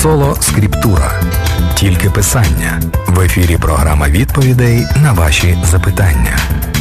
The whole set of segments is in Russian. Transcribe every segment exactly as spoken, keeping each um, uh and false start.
Соло Скриптура. Тільки писання. В ефірі програма відповідей на ваші запитання.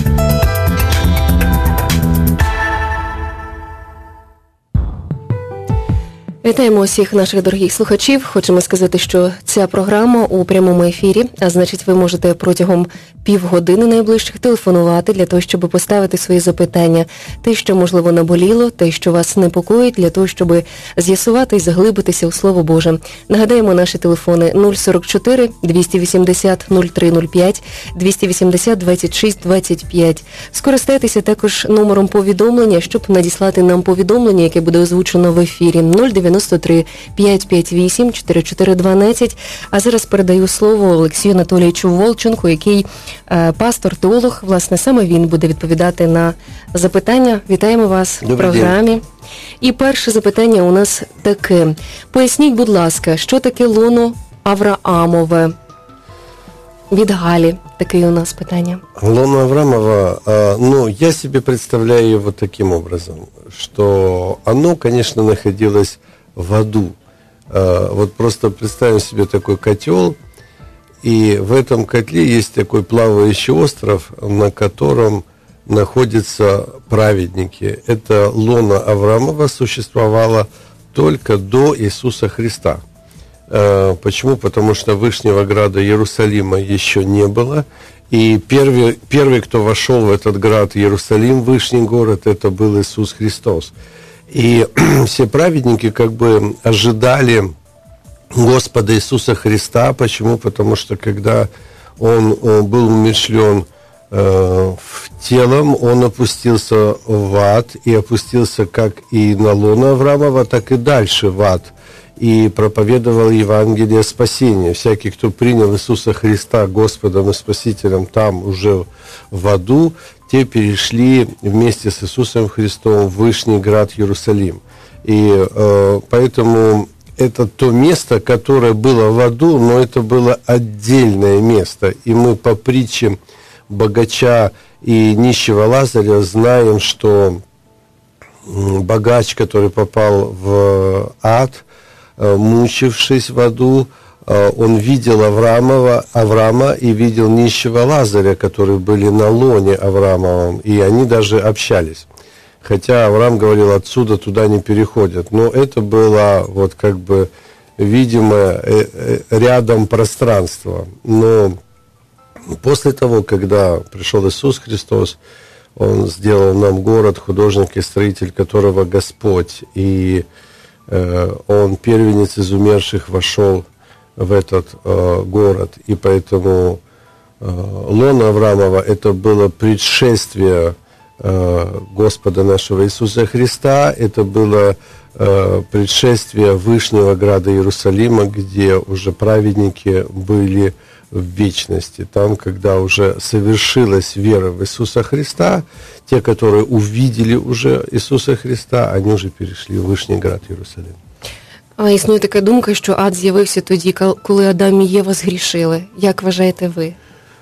Вітаємо усіх наших дорогих слухачів. Хочемо сказати, що ця програма у прямому ефірі, а значить ви можете протягом півгодини найближчих телефонувати для того, щоб поставити свої запитання. Те, що, можливо, наболіло, те, що вас непокоїть, для того, щоб з'ясувати і заглибитися у Слово Боже. Нагадаємо наші телефони нуль сорок чотири двісті вісімдесят нуль три нуль п'ять, двісті вісімдесят двадцять шість двадцять п'ять. Скористайтеся також номером повідомлення, щоб надіслати нам повідомлення, яке буде озвучено в ефірі. нуль дев'яносто три п'ятсот п'ятдесят вісім чотирьдесят чотири дванадцять. А зараз передаю слово Олексію Анатолійовичу Волченку, який е, пастор-теолог. Власне, саме він буде відповідати на запитання. Вітаємо вас Добрий в програмі. день. І перше запитання у нас таке. Поясніть, будь ласка, що таке лоно Авраамове? Від Галі таке у нас питання. Лоно Авраамова, ну, я себе представляю его таким образом, что оно, конечно, находилось в аду. Вот просто представим себе такой котел, и в этом котле есть такой плавающий остров, на котором находятся праведники. Это лоно Авраамова существовало только до Иисуса Христа. Почему? Потому что Вышнего Града Иерусалима еще не было. И первый, первый, кто вошел в этот град Иерусалим, Вышний город, это был Иисус Христос. И все праведники как бы ожидали Господа Иисуса Христа. Почему? Потому что когда Он был умерщвлен э, телом, Он опустился в ад, и опустился как и на лоно Авраамова, так и дальше в ад. И проповедовал Евангелие спасения. Всякий, кто принял Иисуса Христа Господом и Спасителем там уже в аду, те перешли вместе с Иисусом Христом в Вышний Град Иерусалим. И э, поэтому это то место, которое было в аду, но это было отдельное место. И мы по притче богача и нищего Лазаря знаем, что богач, который попал в ад, мучившись в аду, он видел Авраамова, Авраама и видел нищего Лазаря, которые были на лоне Авраамовом, и они даже общались. Хотя Авраам говорил, отсюда туда не переходят. Но это было вот как бы видимо рядом пространство. Но после того, когда пришел Иисус Христос, Он сделал нам город, художник и строитель которого Господь, и Он, первенец из умерших, вошел в этот э, город. И поэтому э, лоно Авраамова это было предшествие э, Господа нашего Иисуса Христа. Это было э, предшествие Вышнего Града Иерусалима, где уже праведники были в вечности. Там, когда уже совершилась вера в Иисуса Христа, те, которые увидели уже Иисуса Христа, они уже перешли в Вышний Град Иерусалим. А існує така думка, що ад з'явився тоді, коли Адам і Єва згрішили. Як вважаєте ви?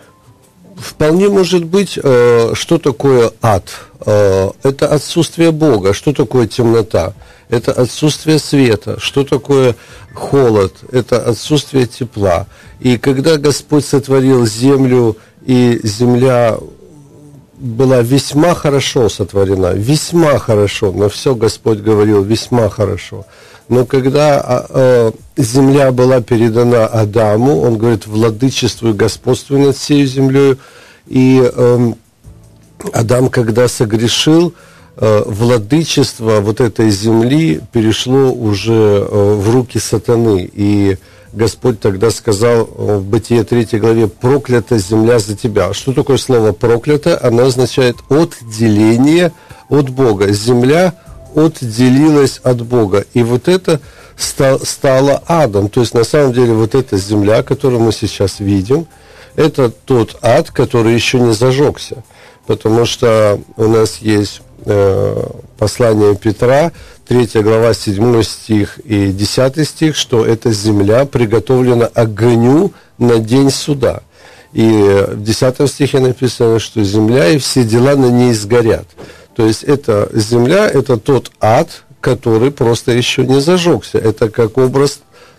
Вполне может быть. Что такое ад? Это отсутствие Бога. Что такое темнота? Это отсутствие света. Что такое холод? Это отсутствие тепла. И когда Господь сотворил землю, и земля была весьма хорошо сотворена, весьма хорошо, на все Господь говорил весьма хорошо. Но когда э, земля была передана Адаму, он говорит, владычествуй, господствуй над всей землей. И э, Адам, когда согрешил, э, владычество вот этой земли перешло уже э, в руки сатаны. И Господь тогда сказал в Бытие третьей главе, проклята земля за тебя. Что такое слово проклято? Оно означает отделение от Бога. Земля отделилась от Бога. И вот это стало адом. То есть, на самом деле, вот эта земля, которую мы сейчас видим, это тот ад, который еще не зажегся. Потому что у нас есть э, послание Петра, третья глава, седьмой стих и десятый стих, что эта земля приготовлена огню на день суда. И в десятом стихе написано, что земля и все дела на ней сгорят. То есть эта земля, это тот ад, который просто еще не зажегся. Это как образ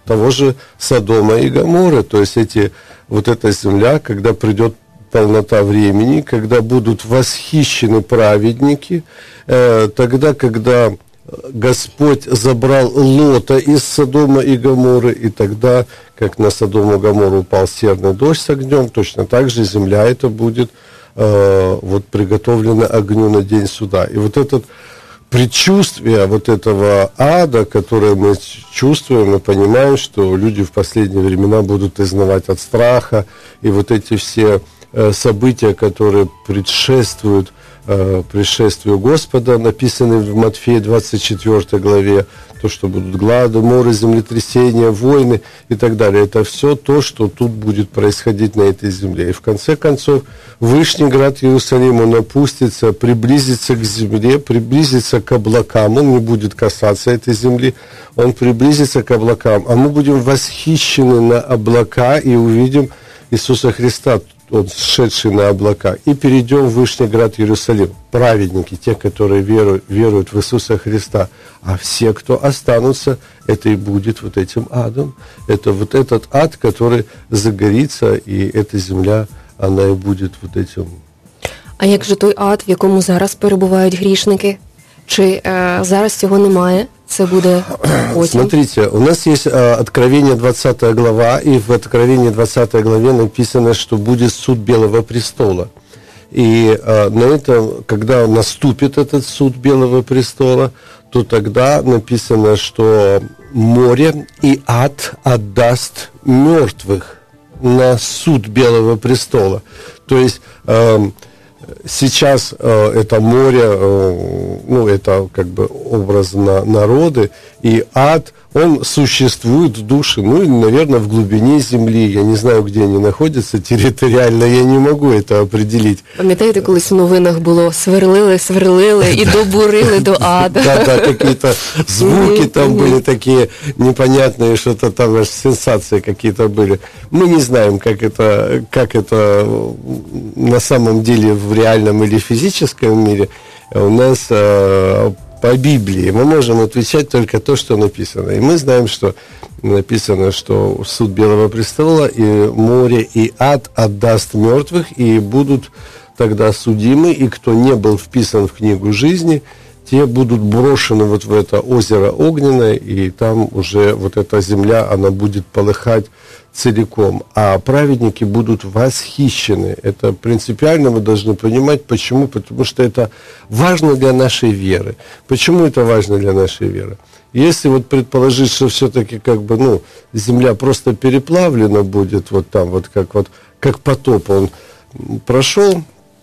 того же Содома и Гоморры. То есть эти, вот эта земля, когда придет полнота времени, когда будут восхищены праведники, э, тогда, когда Господь забрал Лота из Содома и Гоморры, и тогда, как на Содому и Гоморру упал серный дождь с огнем, точно так же земля это будет э, вот приготовлена огню на день суда. И вот этот предчувствие вот этого ада, которое мы чувствуем и понимаем, что люди в последние времена будут изнывать от страха, и вот эти все э, события, которые предшествуют э, пришествию Господа, написаны в Матфея двадцать четвёртой главе, то, что будут глады, моры, землетрясения, войны и так далее. Это все то, что тут будет происходить на этой земле. И в конце концов, Вышний град Иерусалим, он опустится, приблизится к земле, приблизится к облакам, он не будет касаться этой земли, он приблизится к облакам, а мы будем восхищены на облака и увидим Иисуса Христа, он шедший на облака, и перейдем в Вышний град Иерусалим. Праведники, те, которые веруют, веруют в Иисуса Христа, а все, кто останутся, это и будет вот этим адом. Это вот этот ад, который загорится, и эта земля, она и будет вот этим. А як же той ад, в якому зараз перебувають грішники? Чи е, зараз цього немає? Це буде потім? Смотрите, у нас есть э, Откровение двадцатая глава, и в Откровении двадцатой главе написано, что будет суд Белого престола. И э, на этом, когда наступит этот суд Белого престола, то тогда написано, что море и ад отдаст мертвых на суд Белого престола. То есть э, сейчас э, это море, э, ну, это как бы образ на, народы, и ад, он существует в душе, ну, и, наверное, в глубине земли. Я не знаю, где они находятся территориально, я не могу это определить. Пам'ятаєте, колись в новинах було сверлили, сверлили і добурили до ада. Да, да, какие-то звуки там были такие непонятные, что-то там аж сенсации какие-то были. Мы не знаем, как это, как это на самом деле в реальном или физическом мире. У нас э, по Библии мы можем отвечать только то, что написано. И мы знаем, что написано, что суд Белого престола и море и ад отдаст мертвых, и будут тогда судимы, и кто не был вписан в книгу жизни, те будут брошены вот в это озеро огненное, и там уже вот эта земля, она будет полыхать целиком, а праведники будут восхищены. Это принципиально мы должны понимать. Почему? Потому что это важно для нашей веры. Почему это важно для нашей веры? Если вот предположить, что все-таки как бы, ну, земля просто переплавлена будет, вот там вот как вот, как потоп он прошел,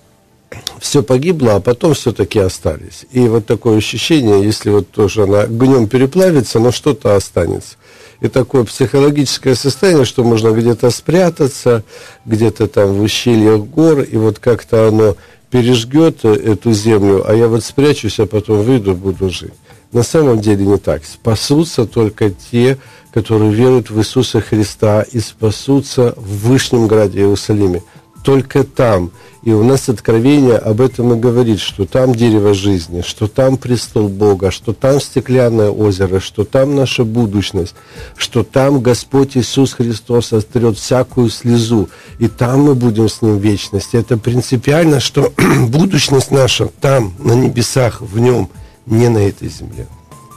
все погибло, а потом все-таки остались. И вот такое ощущение, если вот тоже она огнем переплавится, но что-то останется. И такое психологическое состояние, что можно где-то спрятаться, где-то там в ущельях гор, и вот как-то оно пережгет эту землю, а я вот спрячусь, а потом выйду, буду жить. На самом деле не так. Спасутся только те, которые веруют в Иисуса Христа, и спасутся в Вышнем граде Иерусалиме. Только там. И у нас Откровение об этом и говорит, что там дерево жизни, что там престол Бога, что там стеклянное озеро, что там наша будущность, что там Господь Иисус Христос острет всякую слезу, и там мы будем с Ним в вечности. Это принципиально, что будущность наша там, на небесах, в Нем, не на этой земле.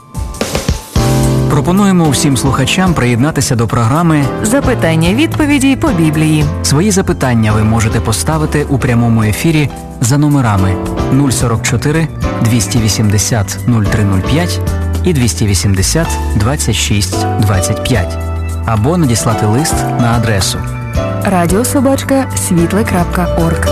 Пропонуємо всім слухачам приєднатися до програми «Запитання-відповіді по Біблії». Свої запитання ви можете поставити у прямому ефірі за номерами нуль сорок чотири двісті вісімдесят нуль три нуль п'ять і двісті вісімдесят двадцять шість двадцять п'ять або надіслати лист на адресу радіособачка світле крапка орг.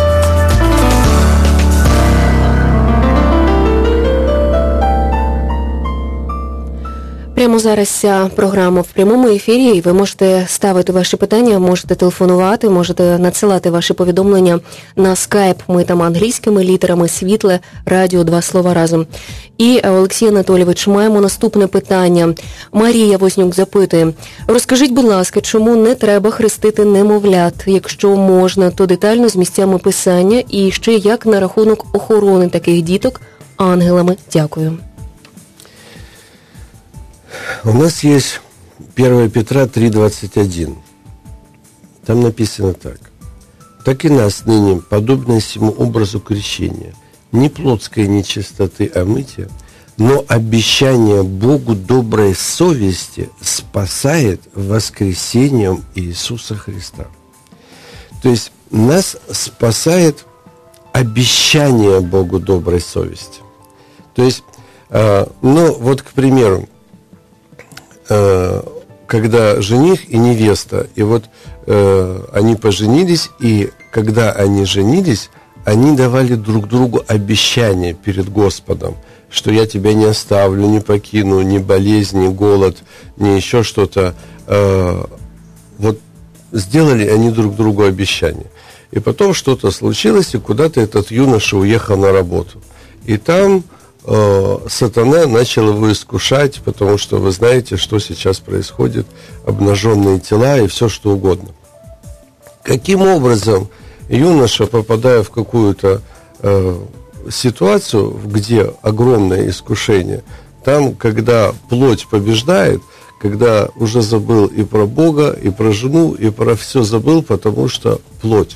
Прямо зараз ця програма в прямому ефірі, і ви можете ставити ваші питання, можете телефонувати, можете надсилати ваші повідомлення на скайп. Ми там англійськими літерами «Світле радіо», два слова разом. І, Олексій Анатолійович, маємо наступне питання. Марія Вознюк запитує: розкажіть, будь ласка, чому не треба хрестити немовлят? Якщо можна, то детально з місцями писання, і ще як на рахунок охорони таких діток ангелами? Дякую. У нас есть первое Петра три двадцать один. Там написано так. «Так и нас ныне, подобно сему образу крещения, не плотской нечистоты омытия, но обещание Богу доброй совести спасает воскресением Иисуса Христа». То есть нас спасает обещание Богу доброй совести. То есть, э, ну вот, к примеру, э, когда жених и невеста, и вот э, они поженились, и когда они женились, они давали друг другу обещание перед Господом, что я тебя не оставлю, не покину, ни болезнь, ни голод, ни еще что-то. Э, вот сделали они друг другу обещание. И потом что-то случилось, и куда-то этот юноша уехал на работу. И там э, сатана начал его искушать, потому что вы знаете, что сейчас происходит, обнаженные тела и все что угодно. Каким образом юноша, попадая в какую-то э, ситуацию, где огромное искушение, там, когда плоть побеждает, когда уже забыл и про Бога, и про жену, и про все забыл, потому что плоть.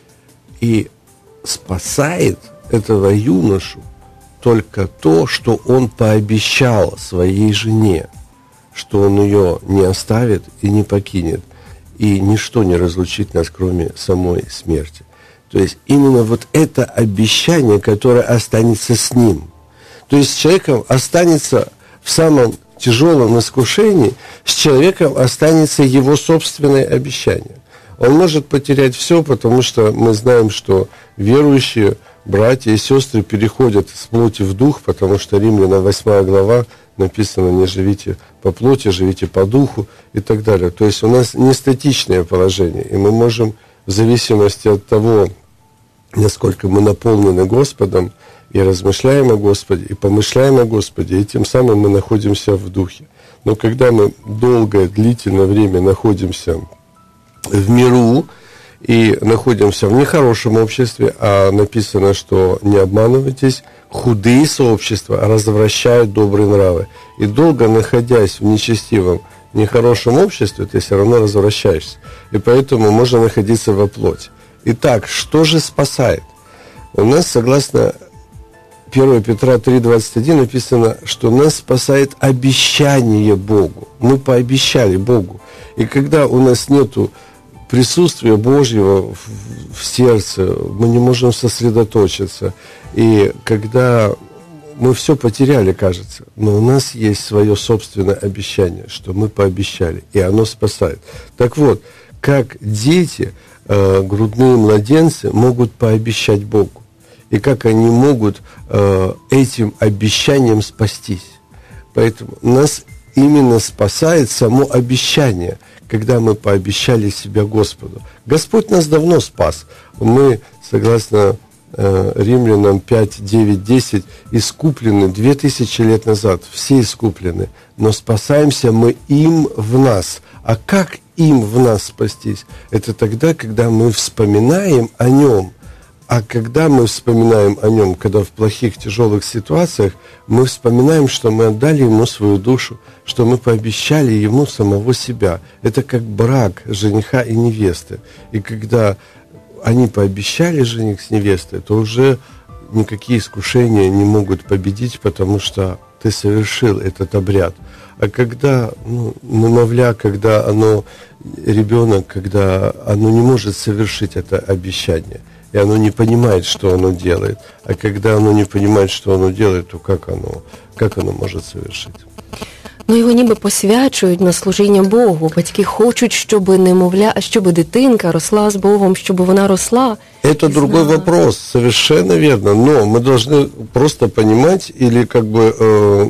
И спасает этого юношу только то, что он пообещал своей жене, что он ее не оставит и не покинет, и ничто не разлучит нас, кроме самой смерти. То есть именно вот это обещание, которое останется с ним. То есть с человеком останется в самом тяжелом искушении, с человеком останется его собственное обещание. Он может потерять все, потому что мы знаем, что верующие братья и сестры переходят с плоти в дух, потому что Римлянам восьмая глава написано: не живите по плоти, живите по духу и так далее. То есть у нас не статичное положение, и мы можем в зависимости от того, насколько мы наполнены Господом, и размышляем о Господе, и помышляем о Господе, и тем самым мы находимся в духе. Но когда мы долгое, длительное время находимся в миру и находимся в нехорошем обществе, а написано, что не обманывайтесь, худые сообщества развращают добрые нравы. И долго находясь в нечестивом, нехорошем обществе, ты все равно развращаешься. И поэтому можно находиться во плоти. Итак, что же спасает? У нас, согласно первое Петра три двадцать один, написано, что нас спасает обещание Богу. Мы пообещали Богу. И когда у нас нету присутствия Божьего в, в сердце, мы не можем сосредоточиться. И когда мы все потеряли, кажется, но у нас есть свое собственное обещание, что мы пообещали, и оно спасает. Так вот, как дети, э, грудные младенцы могут пообещать Богу, и как они могут э, этим обещанием спастись. Поэтому нас именно спасает само обещание, когда мы пообещали себя Господу. Господь нас давно спас. Мы, согласно э, Римлянам пять, девять, десять, искуплены две тысячи лет назад. Все искуплены. Но спасаемся мы им в нас. А как им в нас спастись? Это тогда, когда мы вспоминаем о Нем. А когда мы вспоминаем о Нем, когда в плохих, тяжелых ситуациях, мы вспоминаем, что мы отдали Ему свою душу, что мы пообещали Ему самого себя. Это как брак жениха и невесты. И когда они пообещали жених с невестой, то уже никакие искушения не могут победить, потому что ты совершил этот обряд. А когда, ну, немовля, когда оно, ребенок, когда оно не может совершить это обещание, и оно не понимает, что оно делает. А когда оно не понимает, що воно делает, то как оно, как оно може совершити? Ну, його ніби посвячують на служіння Богу. Батьки хочуть, щоб немовля, щоб дитинка росла з Богом, щоб вона росла. Это другой знала. Вопрос, совершенно верно. Но мы должны просто понимать или как бы э,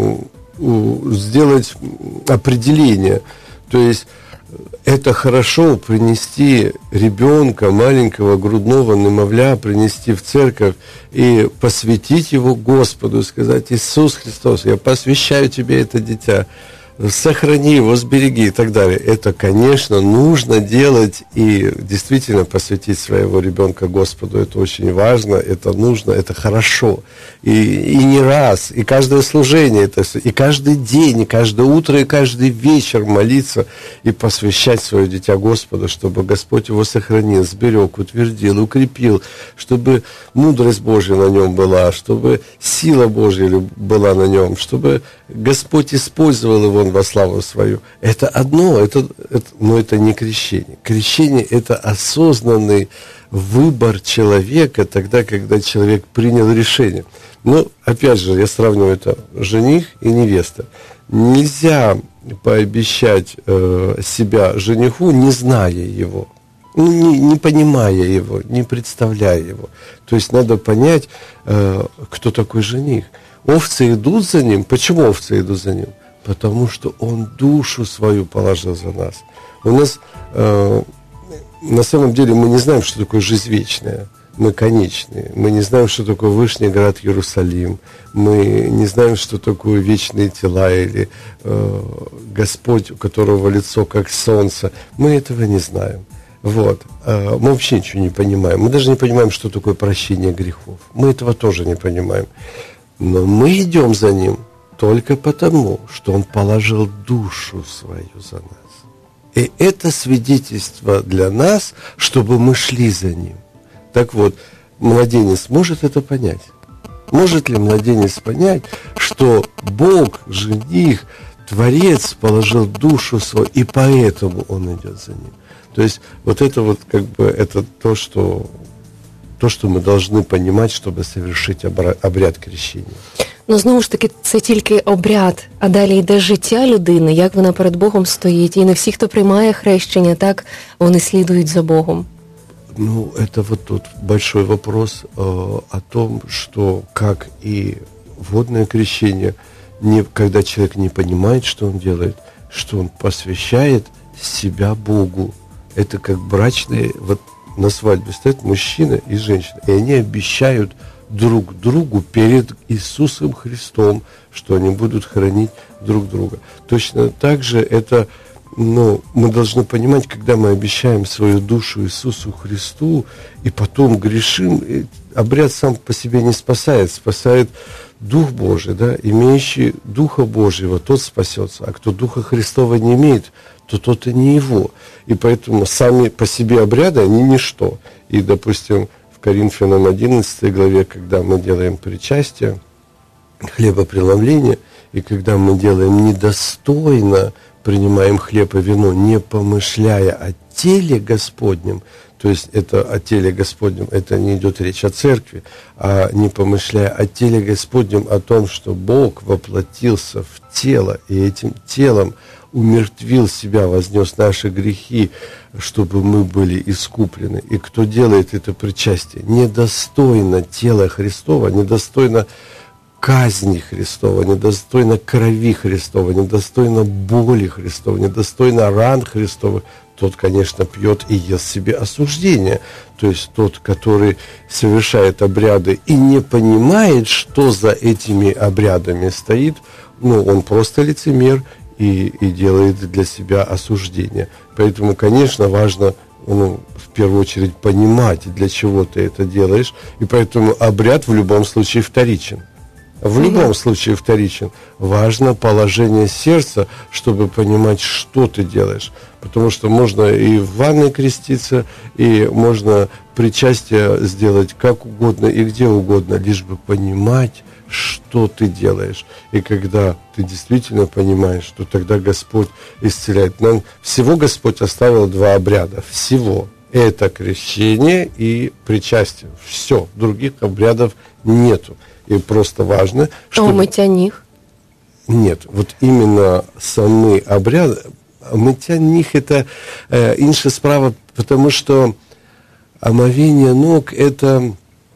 ну, сделать определение. То есть это хорошо принести ребенка, маленького грудного немовля, принести в церковь и посвятить его Господу, сказать: Иисус Христос, я посвящаю тебе это дитя. сохрани его, сбереги и так далее. Это, конечно, нужно делать и действительно посвятить своего ребенка Господу. Это очень важно, это нужно, это хорошо. И, и не раз, и каждое служение, это все, и каждый день, и каждое утро, и каждый вечер молиться и посвящать свое дитя Господу, чтобы Господь его сохранил, сберег, утвердил, укрепил, чтобы мудрость Божья на нем была, чтобы сила Божья была на нем, чтобы Господь использовал его во славу свою. Это одно, это, это, но это не крещение. Крещение – это осознанный выбор человека тогда, когда человек принял решение. Но, опять же, я сравниваю это жених и невеста. Нельзя пообещать э, себя жениху, не зная его, ну, не, не понимая его, не представляя его. То есть надо понять, э, кто такой жених. Овцы идут за ним. Почему овцы идут за ним? Потому что он душу свою положил за нас. У нас, э, на самом деле, мы не знаем, что такое жизнь вечная. Мы конечные. Мы не знаем, что такое Вышний город Иерусалим. Мы не знаем, что такое вечные тела или э, Господь, у которого лицо как солнце. Мы этого не знаем. Вот. Э, мы вообще ничего не понимаем. Мы даже не понимаем, что такое прощение грехов. Мы этого тоже не понимаем. Но мы идем за ним только потому, что он положил душу свою за нас. И это свидетельство для нас, чтобы мы шли за ним. Так вот, младенец может это понять? Может ли младенец понять, что Бог, жених, Творец положил душу свою, и поэтому он идет за ним? То есть вот это вот как бы это то, что... то, що ми повинні розуміти, щоб совершити обряд крещення. Ну, знову ж таки, це тільки обряд, а далі йде життя людини, як вона перед Богом стоїть. І не всі, хто приймає хрещення, так, вони слідують за Богом. Ну, это вот тут большой вопрос э, о том, что как и водное крещение, не, когда человек не понимает, что он делает, что он посвящает себя Богу. Это как брачные... Вот, на свадьбе стоят мужчина и женщина, и они обещают друг другу перед Иисусом Христом, что они будут хранить друг друга. Точно так же это, ну, мы должны понимать, когда мы обещаем свою душу Иисусу Христу и потом грешим, обряд сам по себе не спасает, спасает Дух Божий, да, имеющий Духа Божьего, тот спасется, а кто Духа Христова не имеет, то тот и не его. И поэтому сами по себе обряды, они ничто. И, допустим, в Коринфянам одиннадцатой главе, когда мы делаем причастие, хлебопреломление, и когда мы делаем недостойно, принимаем хлеб и вино, не помышляя о теле Господнем, то есть это о теле Господнем, это не идет речь о церкви, а не помышляя о теле Господнем, о том, что Бог воплотился в тело, и этим телом умертвил себя, вознес наши грехи, чтобы мы были искуплены. И кто делает это причастие недостойно тела Христова, недостойно казни Христова, недостойно крови Христова, недостойно боли Христова, недостойно ран Христовых, тот, конечно, пьет и ест себе осуждение. То есть тот, который совершает обряды и не понимает, что за этими обрядами стоит, ну, он просто лицемер и, и делает для себя осуждение. Поэтому, конечно, важно, ну, в первую очередь понимать, для чего ты это делаешь. И поэтому обряд в любом случае вторичен. В любом mm-hmm. случае вторичен. Важно положение сердца, чтобы понимать, что ты делаешь. Потому что можно и в ванной креститься, и можно причастие сделать как угодно и где угодно, лишь бы понимать, что ты делаешь. И когда ты действительно понимаешь, то тогда Господь исцеляет. Нам всего Господь оставил два обряда. Всего. Это крещение и причастие. Все. Других обрядов нету. И просто важно, что... А мытья них? Нет. Вот именно самый обряд... Мытья них это э, інша справа, потому что омовение ног это,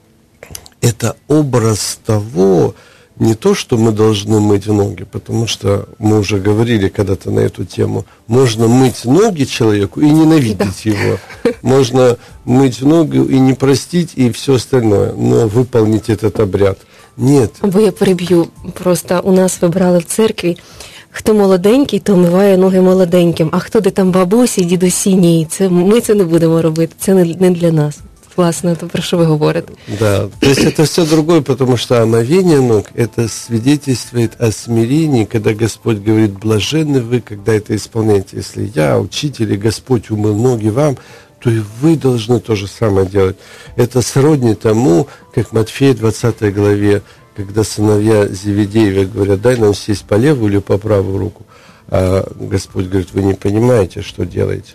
это образ того, не то, что мы должны мыть ноги, потому что мы уже говорили когда-то на эту тему. Можно мыть ноги человеку и ненавидеть да. его. Можно мыть ноги и не простить, и все остальное. Но выполнить этот обряд нет. Бо я переб'ю. Просто у нас вибрали в церкві хто молоденький, то вмиває ноги молоденьким, а хто де там бабусі, дідусі, ні, це, ми це не будемо робити, це не, не для нас. Классно, то про что вы говорите. Да, то есть это все другое, потому что омовение ног, это свидетельствует о смирении, когда Господь говорит, блаженны вы, когда это исполняете. Если я, учитель, и Господь умыл ноги вам, то и вы должны то же самое делать. Это сродни тому, как в Матфея двадцатой главе, когда сыновья Зеведеева говорят, дай нам сесть по левую или по правую руку. А Господь говорит, вы не понимаете, что делаете,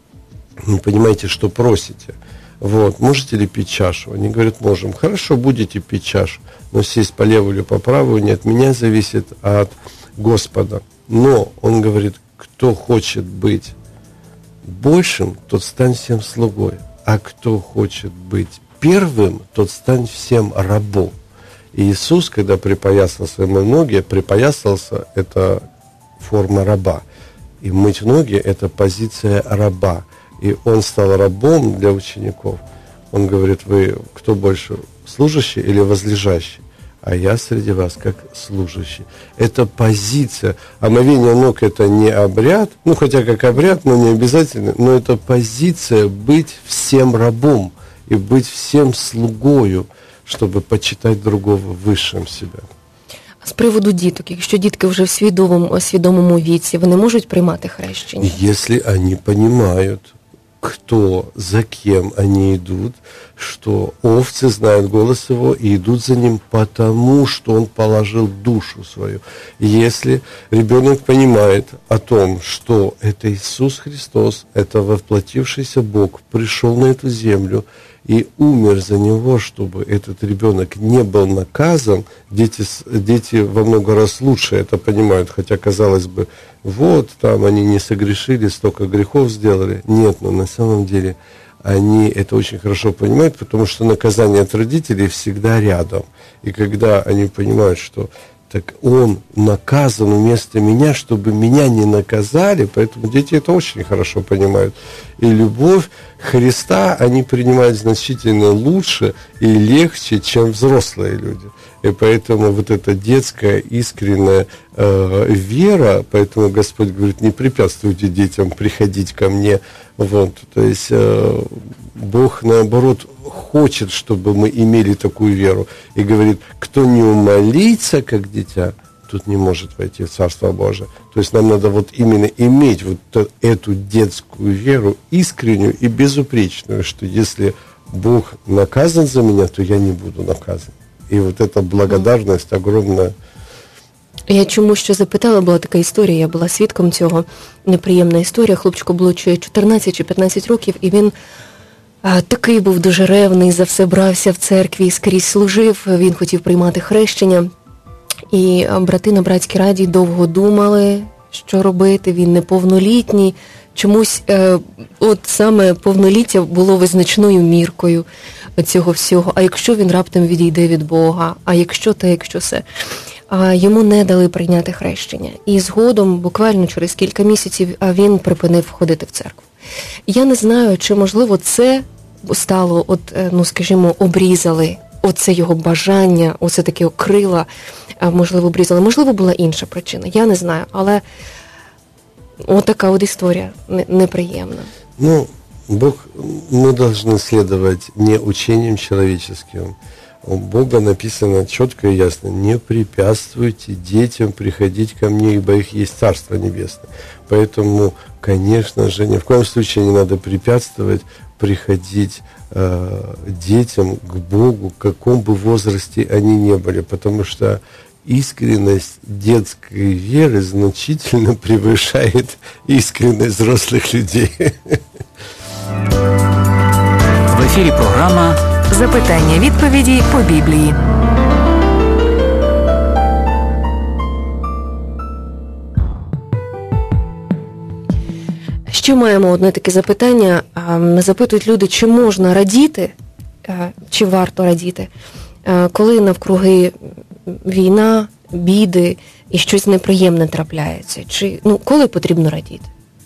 не понимаете, что просите. Вот, можете ли пить чашу? Они говорят, можем. Хорошо, будете пить чашу, но сесть по левую или по правую не от меня зависит, а от Господа. Но он говорит, кто хочет быть большим, тот стань всем слугой, а кто хочет быть первым, тот стань всем рабом. И Иисус, когда припоясал свои ноги, припоясался, это форма раба. И мыть ноги – это позиция раба. И он стал рабом для учеников. Он говорит, вы кто больше, служащий или возлежащий? А я среди вас как служащий. Это позиция. Омовение ног – это не обряд, ну хотя как обряд, но не обязательно, но это позиция быть всем рабом и быть всем слугою, чтобы почитать другого высшим себя. З приводу діток, якщо дітки вже в свідомому, свідомому віці, вони можуть приймати хрещення? Если они понимают, кто, за кем они идут, что овцы знают голос его и идут за ним, потому что он положил душу свою. Если ребенок понимает о том, что это Иисус Христос, это воплотившийся Бог, пришел на эту землю и умер за него, чтобы этот ребенок не был наказан, дети, дети во много раз лучше это понимают, хотя, казалось бы, вот, там они не согрешили, столько грехов сделали. Нет, но на самом деле они это очень хорошо понимают, потому что наказание от родителей всегда рядом. И когда они понимают, что так он наказан вместо меня, чтобы меня не наказали, поэтому дети это очень хорошо понимают. И любовь Христа они принимают значительно лучше и легче, чем взрослые люди. И поэтому вот эта детская искренняя э, вера, поэтому Господь говорит, не препятствуйте детям приходить ко мне. Вот, то есть э, Бог, наоборот, хочет, чтобы мы имели такую веру. И говорит, кто не умолится, как дитя, тот не может войти в Царство Божие. То есть нам надо вот именно иметь вот эту детскую веру, искреннюю и безупречную, что если Бог наказан за меня, то я не буду наказан. І от ця благодарність огромна. Я чому що запитала, була така історія, я була свідком цього, неприємна історія. Хлопчику було чотирнадцять чи п'ятнадцять років, і він а, такий був дуже ревний, за все брався в церкві, скрізь служив, він хотів приймати хрещення. І брати на братській раді довго думали, що робити, він неповнолітній. Чомусь е, от саме повноліття було визначною міркою цього всього. А якщо він раптом відійде від Бога, а якщо те, якщо все. А йому не дали прийняти хрещення. І згодом, буквально через кілька місяців, він припинив ходити в церкву. Я не знаю, чи, можливо, це стало, от, ну, скажімо, обрізали оце його бажання, оце таке крила, можливо, обрізали. Можливо, була інша причина, я не знаю, але вот такая вот история неприемна. Ну, Бог, мы должны следовать не учениям человеческим. У Бога написано четко и ясно, не препятствуйте детям приходить ко мне, ибо их есть Царство Небесное. Поэтому, конечно же, ни в коем случае не надо препятствовать приходить э, детям к Богу, в каком бы возрасте они ни были, потому что искренность детской веры значительно превышает искренность взрослых людей. В ефірі програма Запитання-відповіді по Біблії. Ще маємо одне таке запитання. Запитують люди, чи можна радіти, чи варто радіти, коли навкруги війна, біди і щось неприємне трапляється. Чи, ну, коли потрібно радіти?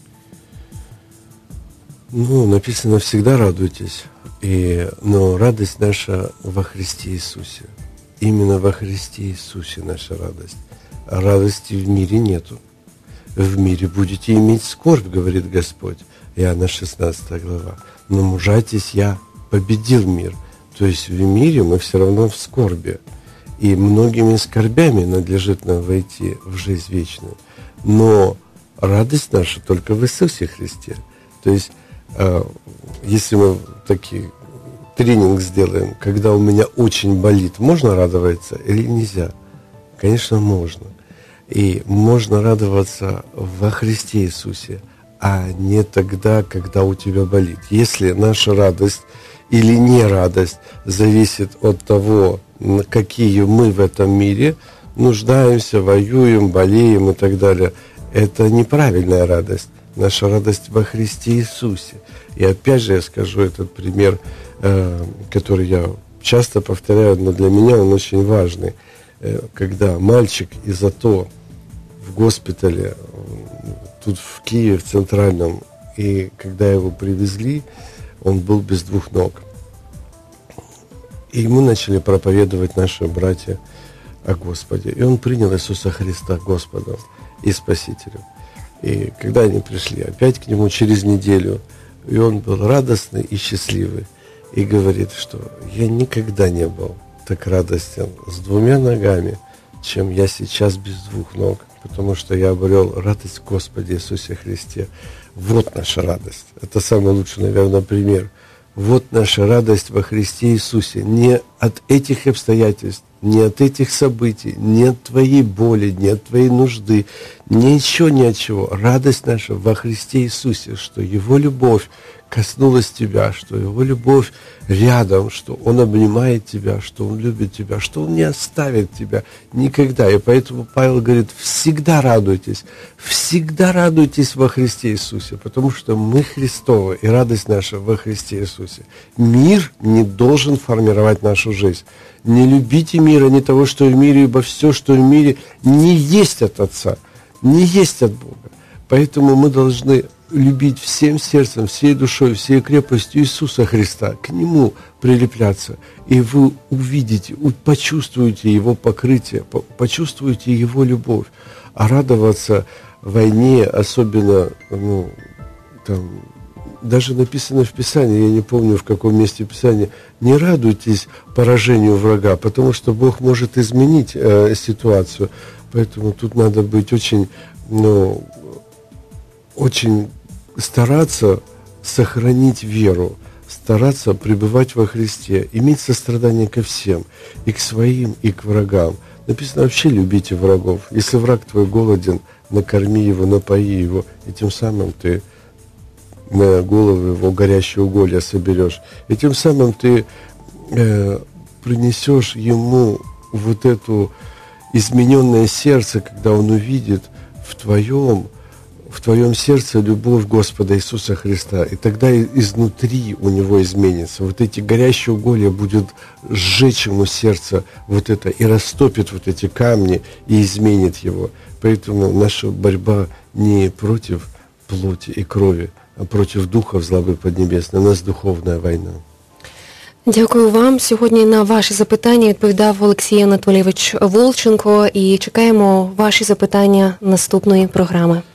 Ну, написано, всегда радуйтесь. И, но радость наша во Христе Иисусе. Именно во Христе Иисусе наша радость. А радости в мире нету. в мире будете иметь скорбь, говорит Господь. Иоанна шестнадцатая глава. Но мужайтесь, я победил мир. То есть в мире мы все равно в скорби. И многими скорбями надлежит нам войти в жизнь вечную. Но радость наша только в Иисусе Христе. То есть, э, если мы такие тренинг сделаем, когда у меня очень болит, можно радоваться или нельзя? Конечно, можно. И можно радоваться во Христе Иисусе, а не тогда, когда у тебя болит. Если наша радость или не радость зависит от того, какие мы в этом мире нуждаемся, воюем, болеем и так далее, это неправильная радость. Наша радость во Христе Иисусе. И опять же я скажу этот пример, э, который я часто повторяю, но для меня он очень важный. Э, когда мальчик из АТО в госпитале, тут в Киеве, в Центральном, и когда его привезли, он был без двух ног. И ему начали проповедовать наши братья о Господе. И он принял Иисуса Христа Господом и Спасителем. И когда они пришли опять к нему через неделю, и он был радостный и счастливый, и говорит, что я никогда не был так радостен с двумя ногами, чем я сейчас без двух ног, потому что я обрел радость в Господе Иисусе Христе. Вот наша радость. Это самый лучший, наверное, пример. Вот наша радость во Христе Иисусе. Не от этих обстоятельств, не от этих событий, не от твоей боли, не от твоей нужды, ничего, ни от чего. Радость наша во Христе Иисусе, что Его любовь коснулась тебя, что Его любовь рядом, что Он обнимает тебя, что Он любит тебя, что Он не оставит тебя никогда. И поэтому Павел говорит, всегда радуйтесь, всегда радуйтесь во Христе Иисусе, потому что мы Христовы, и радость наша во Христе Иисусе. Мир не должен формировать нашу жизнь. Не любите мира, не того, что в мире, ибо все, что в мире, не есть от Отца, не есть от Бога. Поэтому мы должны любить всем сердцем, всей душой, всей крепостью Иисуса Христа, к Нему прилепляться, и вы увидите, почувствуете Его покрытие, почувствуете Его любовь. А радоваться войне, особенно, ну, там, даже написано в Писании, я не помню, в каком месте Писания, не радуйтесь поражению врага, потому что Бог может изменить э, ситуацию. Поэтому тут надо быть очень, ну, очень стараться сохранить веру, стараться пребывать во Христе, иметь сострадание ко всем, и к своим, и к врагам. Написано, вообще любите врагов. Если враг твой голоден, накорми его, напои его, и тем самым ты на голову его горящие уголья соберешь. И тем самым ты э, принесешь ему вот это измененное сердце, когда он увидит в твоем в твоем сердце любовь Господа Иисуса Христа, и тогда изнутри у него изменится. Вот эти горящие уголья будут сжечь ему сердце вот это, и растопит вот эти камни, и изменит его. Поэтому наша борьба не против плоти и крови, а против духов злобы поднебесной. У нас духовная війна. Дякую вам. Сьогодні на ваші запитання відповідав Олексій Анатолійович Волченко, і чекаємо ваші запитання наступної програми.